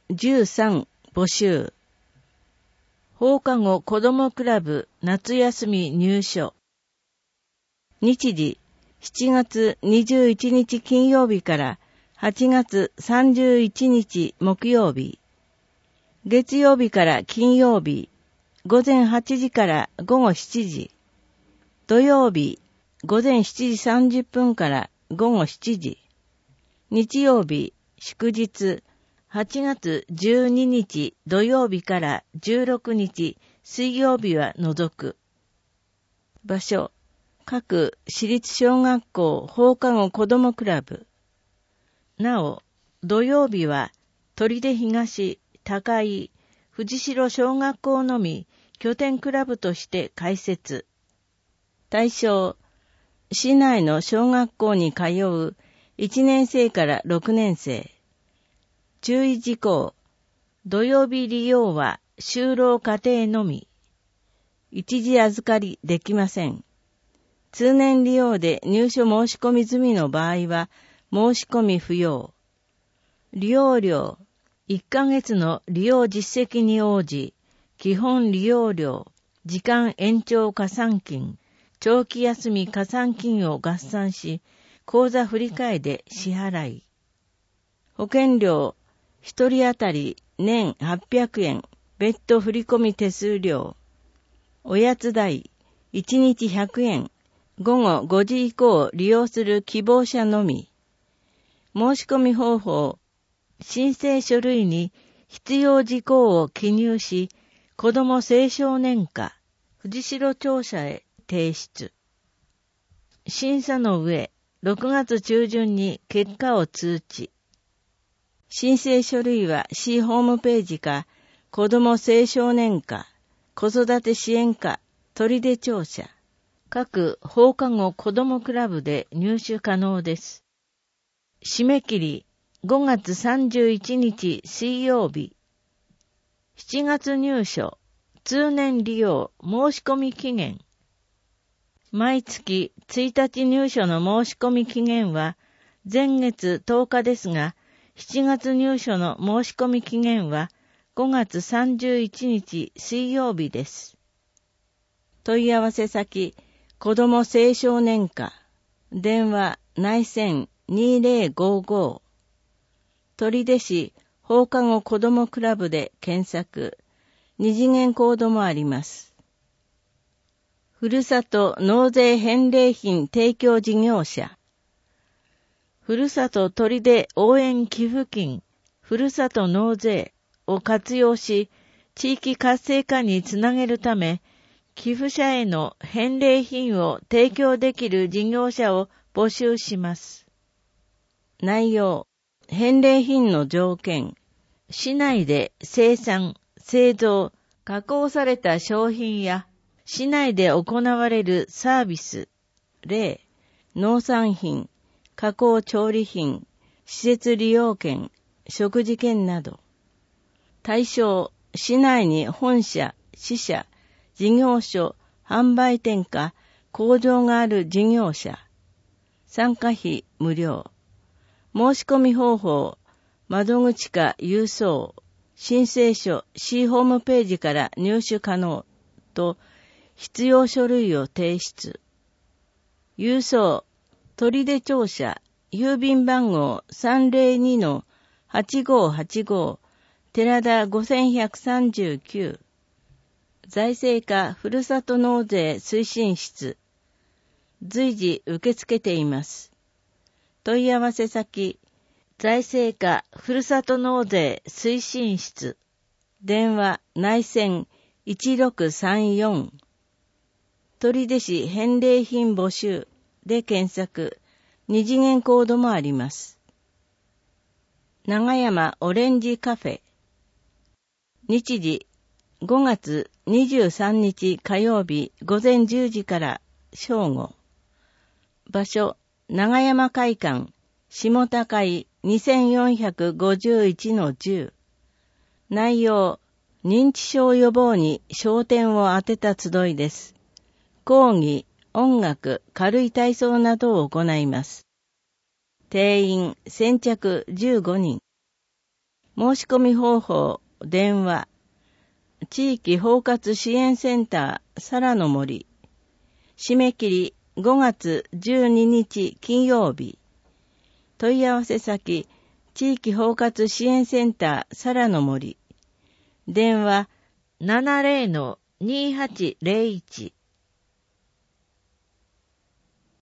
13募集。放課後子どもクラブ夏休み入所。日時7月21日金曜日から8月31日木曜日。月曜日から金曜日、午前8時から午後7時。土曜日、午前7時30分から午後7時。日曜日、祝日、8月12日土曜日から16日水曜日は除く。場所、各私立小学校放課後子どもクラブ。なお、土曜日は取手東、高井、藤代小学校のみ拠点クラブとして開設。対象、市内の小学校に通う1年生から6年生。注意事項、土曜日利用は就労家庭のみ。一時預かりできません。通年利用で入所申し込み済みの場合は申し込み不要。利用料、1ヶ月の利用実績に応じ、基本利用料、時間延長加算金、長期休み加算金を合算し、口座振替で支払い。保険料、一人当たり年800円、別途振込手数料。おやつ代、1日100円、午後5時以降利用する希望者のみ。申し込み方法、申請書類に必要事項を記入し、子ども青少年課、藤代庁舎へ提出。審査の上、6月中旬に結果を通知。申請書類は市ホームページか、子ども青少年課、子育て支援課、取手庁舎、各放課後子どもクラブで入手可能です。締め切り、5月31日水曜日。7月入所、通年利用申し込み期限。毎月1日入所の申し込み期限は前月10日ですが、7月入所の申し込み期限は5月31日水曜日です。問い合わせ先、子ども青少年課、電話内線2055、取手市放課後子どもクラブで検索、二次元コードもあります。ふるさと納税返礼品提供事業者、ふるさと取手応援寄付金、ふるさと納税を活用し、地域活性化につなげるため、寄付者への返礼品を提供できる事業者を募集します。内容、返礼品の条件、市内で生産、製造、加工された商品や、市内で行われるサービス、例、農産品、加工調理品、施設利用券、食事券など。対象、市内に本社、支社、事業所、販売店か工場がある事業者。参加費無料。申し込み方法、窓口か郵送、申請書、市ホームページから入手可能と、必要書類を提出。郵送、取手庁舎、郵便番号 302-8585、寺田5139。財政課ふるさと納税推進室。随時受け付けています。問い合わせ先、財政課ふるさと納税推進室。電話内線1634。取手市返礼品募集で検索。二次元コードもあります。長山オレンジカフェ。日時、5月23日火曜日午前10時から正午。場所、長山会館、下高井 2451-10。内容、認知症予防に焦点を当てた集いです。講義、音楽、軽い体操などを行います。定員、先着15人。 申し込み方法、電話。地域包括支援センター、サラの森。締め切り5月12日金曜日。問い合わせ先、地域包括支援センター、サラの森。電話 70-2801